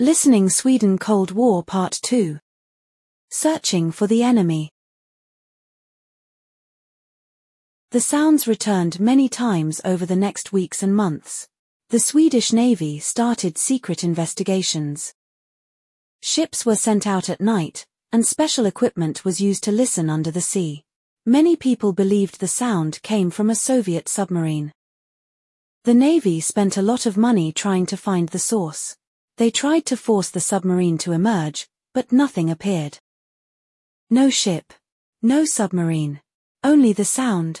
Listening Sweden Cold War Part 2. Searching for the enemy. The sounds returned many times over the next weeks and months. The Swedish Navy started secret investigations. Ships were sent out at night, and special equipment was used to listen under the sea. Many people believed the sound came from a Soviet submarine. The Navy spent a lot of money trying to find the source. They tried to force the submarine to emerge, but nothing appeared. No ship. No submarine. Only the sound.